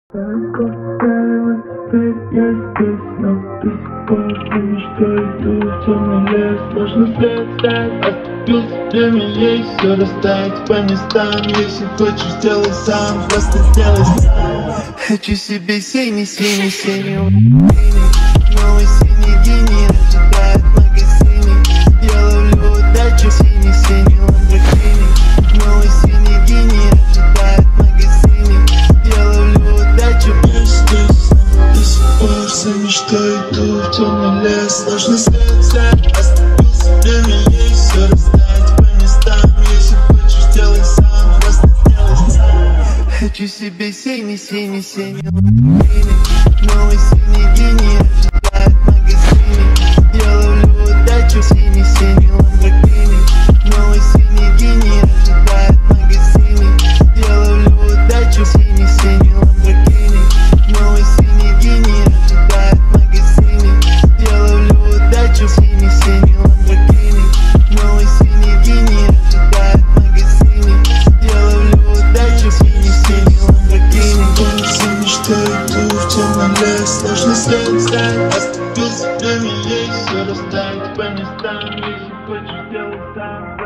Теперь я здесь, но до сих пор не мечтаю, иду в темный лес. Сложно след стать, оступился, время есть, все расставить по местам. Если хочешь, сделай сам, просто сделай сам. Хочу себе синий новый синий гений ожидает в магазине. Я ловлю удачу, синий ламборгини. Новый синий гений ожидает в магазине. Я ловлю удачу. Я здесь, до сих пор за мечтой иду в темный лес. Сложно свет, оступился, время есть, все расставить по местам. Если хочешь, сделай сам, просто сделай сам. Хочу себе синий ламборгини. Новый синий гений ожидает в магазине. Я ловлю удачу, синий ламборгини. Новый синий гений ожидает в магазине. Я ловлю удачу, синий ламборгини. Новый синий гений ожидает в магазине. Я ловлю удачу, синий ламборгини. Новый синий гений ожидает в магазине. Я ловлю удачу, синий ламборгини. Больше мечтой иду в темный лес. Сложно свет, оступился, время есть, все расставить по местам. Если хочешь, делай сам.